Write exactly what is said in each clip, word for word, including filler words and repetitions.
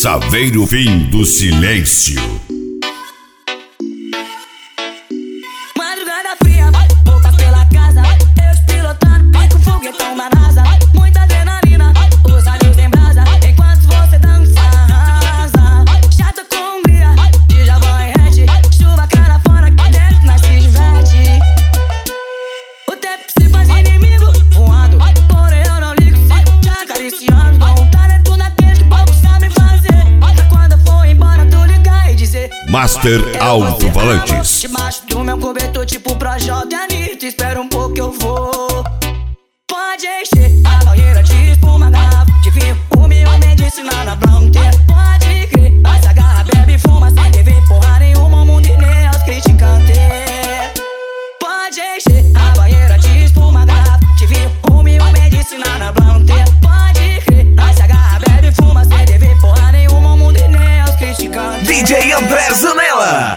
Saveiro Fim do Silêncio. Madrugada fria, roupas pela casa, eu pilotando, com foguetão da NASA. Muita adrenalina, os olhos em brasa, enquanto você dança. Chata com hungria, de Javão e Red, chuva cara fora, que dentro nós se diverte. O tempo se faz inimigo, voando, porém eu não ligo, sigo te acariciando. Com um talento naquele que pouco sabe fazer. Quando for embora, tu ligar e dizer: Master Alto-Falantes. Debaixo do meu cobertor, tipo Projota e Anitta. Espera um pouco que eu vou. Pode encher a banheira de espuma, garrafa de vinho, o meu medicinal pra não ter. Pode crer, mas a garra bebe e fuma sem dever porra nenhuma, o mundo e nem aos criticantes. Pode encher a banheira de espuma, garrafa de vinho, o meu medicinal pra não ter. Pode crer, mas a garra bebe e fuma sem dever porra nenhuma, o mundo e nem aos criticantes. D J André Zanella.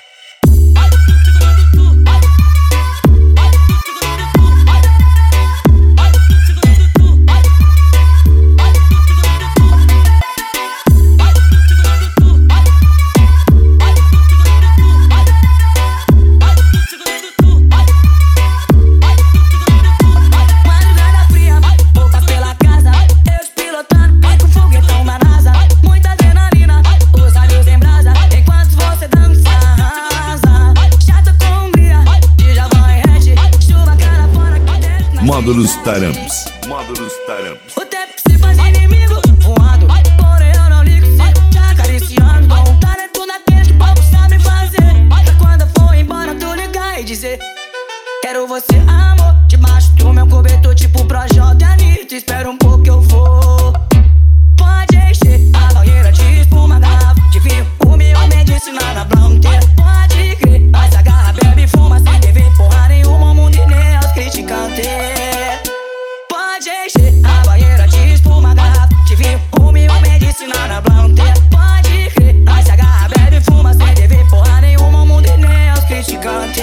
Módulos Taramps. Módulos Taramps. O tempo se faz inimigo, voando, porém eu não ligo, sigo te acariciando. Com um talento naquele que pouco sabe fazer. Pra quando for embora, tu ligar e dizer: quero você, amor, debaixo do meu cobertor, tipo Projota e Anitta. Espera um pouco que eu vou. Pode encher a banheira de espuma, garrafa de vinho, o meu medicinal pra não ter. Pode crer, mas a garra bebe e fuma sem dever porra nenhuma, o mundo e nem aos criticantes. Pode encher a banheira de espuma, garrafa de vinho, o meu medicinal pra não ter. Pode crer, mas a garra bebe e fuma sem dever porra nenhuma, o mundo e nem aos criticantes.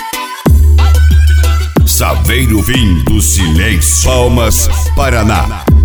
Saveiro Fim do Silêncio. Palmas, Paraná.